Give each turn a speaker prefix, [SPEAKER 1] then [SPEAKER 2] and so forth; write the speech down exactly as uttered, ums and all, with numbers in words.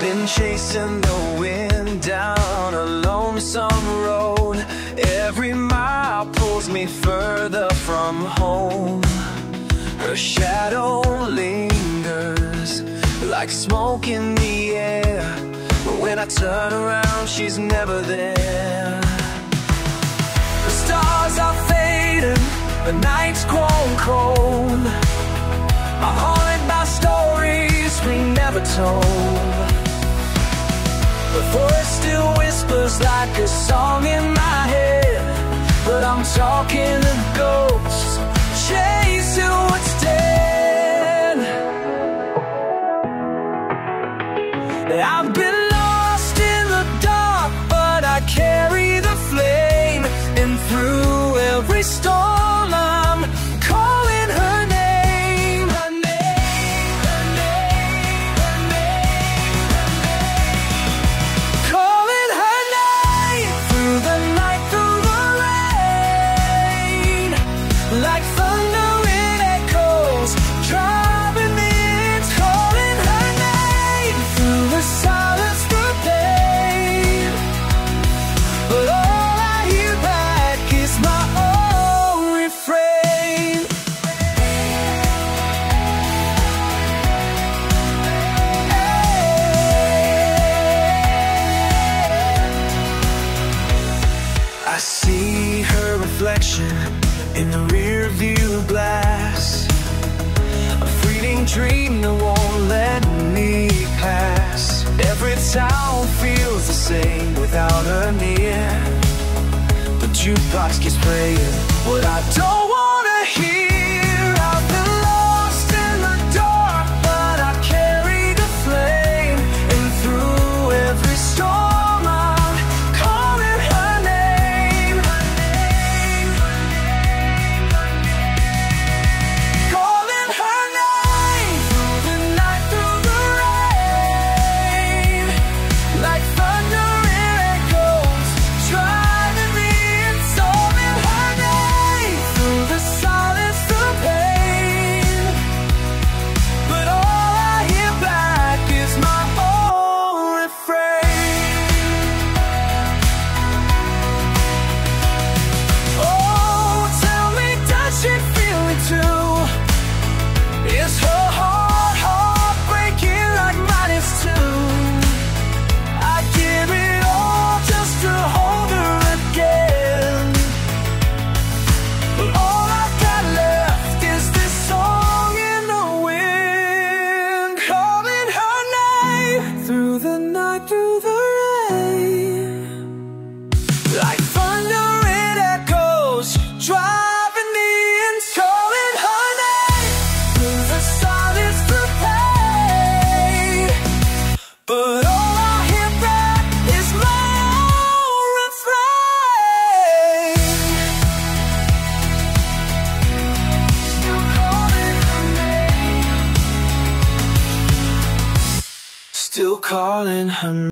[SPEAKER 1] been chasing the wind down a lonesome road. Every mile pulls me further from home. Her shadow lingers like smoke in the air, but when I turn around, she's never there. The stars are fading, the night's grown cold. I'm haunted by stories we never told. The voice still whispers like a song in my head, but I'm talking to ghosts, chasing what's dead. I've been lost in the dark, but I carry the flame, and through every storm I'm calling her name. Her name, her name, her name, her name. Calling her name through the night, through the rain, like thunder it echoes, driving me in. Calling her name through the silence, the pain, but all I hear back is my own refrain. I see her reflection in the rear view glass, a fleeting dream that won't let me pass. Every town feels the same without her near. The jukebox keeps playing what I don't wanna hear. I've been lost in the dark, but I carry the flame, and through every storm I'm calling her name. Her name, her name, her name. Calling her name through the night, through the rain, like thunder it echoes, driving me insane. Her name through the silence, the pain, but all I hear back is my own refrain. Oh, tell me, does she feel it too? Is her heart, heart breaking like mine is too? I give it all just to hold her again, but all I've got left is this song in the wind. Calling her name through the night, through the rain, like thunder it echoes, driving me in. Calling her name through the silence, the pain, but all I hear back is my own refrain. Still calling her name, still calling her name.